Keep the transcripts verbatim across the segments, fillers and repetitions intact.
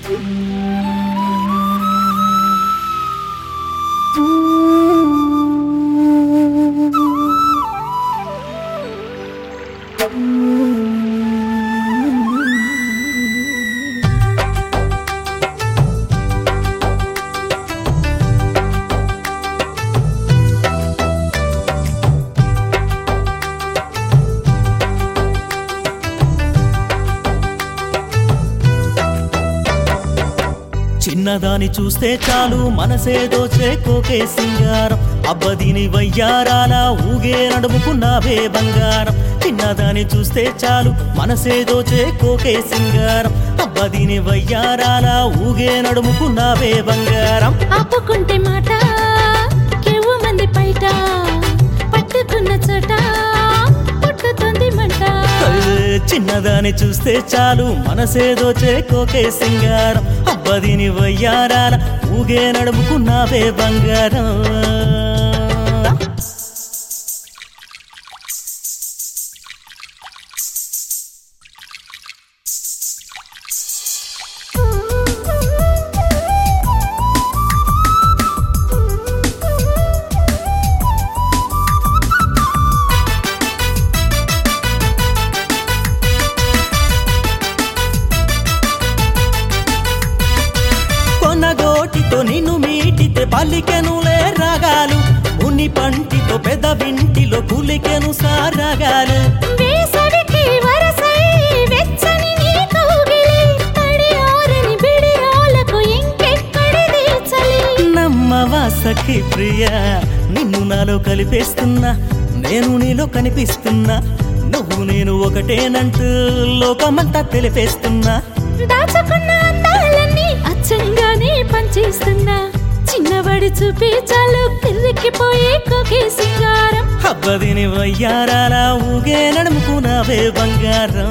చిన్నదాని చూస్తే చాలు మనసేదో చేకోకే సింగారం అబ్బదిని వయ్యారాల ఊగే నడుముకున్నావే బంగారం చిన్నదాని చూస్తే చాలు మనసేదో చేకోకే సింగారం అబ్బదిని వయ్యారాల ఊగే నడుముకున్నావే బంగారం ఆపుకుంటే మాట కేవు మంది పైట పట్టుకున్న చోట పుట్టుతుంది మంట చిన్నదాని చూస్తే చాలు మనసేదో చేకోకే సింగారం అబ్బదిని వయ్యారాల ఊగే నడుముకున్నావే బంగారం కొనగోటితో నిన్ను మీటితే పలికెనులే రాగాలు ముని పంటితో పెద్ద వింటిలో కులికెను సారాగాలు వేసవికి వరసై వెచ్చని నీ కౌగిలి తడి ఆరని బిడియాలకు ఇంకెక్కడిది చలి నమ్మవా సఖి ప్రియా నిన్ను నాలో కలిపేస్తున్నా నేను నీలో కనిపిస్తున్నా నువ్వు నేను ఒకటేనంటూ లోకమంతా తెలిపేస్తున్నా దాచుకున్న అందాలన్నీ అచ్చంగానే పనిచేస్తున్నా చిన్నవాడి చూపి చాలు కిర్రెక్కిపోయే కోకే సింగారం అబ్బదిని వయ్యారాల ఊగే నడుముకున్నావే బంగారం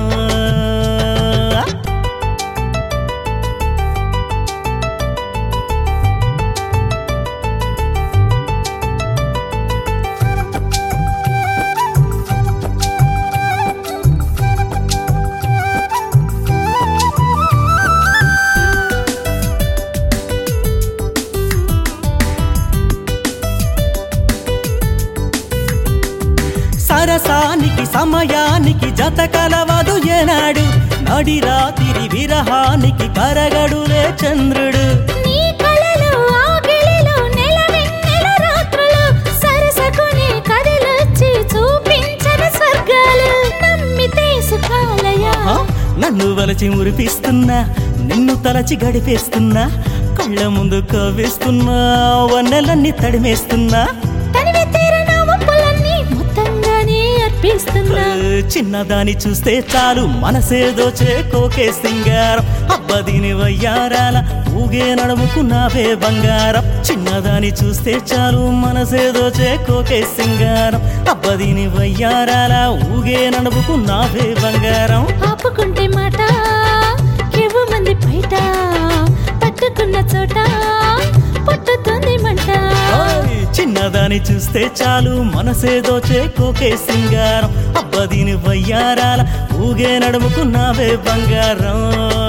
సరసానికి సమయానికి జత కలవదు ఏనాడు నడి రాత్రి విరహానికి కరగడులే చంద్రుడు నీ కలలో ఆగిలిలో నెలవెన్నెల రాత్రులు సరసకుని కదిలొచ్చి చూపించన స్వర్గాలు నమ్మితే సుఖాలయా నన్ను వలచి మురిపిస్తున్నా నిన్ను తలచి గడిపేస్తున్నా కళ్ళ ముందు కవ్వేస్తున్నా వన్నెలన్నీ తడిమేస్తున్నా తనివి తీరన ఒప్పులన్నీ మొత్తంగానే అర్పిస్తున్నా చిన్నదాని చూస్తే చాలు మనసేదో చేకోకే సింగారం అబ్బదిని వయ్యారాల ఊగే నడుముకున్నావే బంగారం చిన్నదాని చూస్తే చాలు మనసేదో చేకోకే సింగారం అబ్బదిని వయ్యారాల ఊగే నడుముకున్నావే బంగారం ఆపుకుంటే మాట కేవు మంది బయట పట్టుకున్న చోట పుట్టుతుంది మంట చిన్నదాని చూస్తే చాలు మనసేదో చేకోకే సింగారం అబ్బదిని వయ్యారాల ఊగే నడుముకున్నావే బంగారం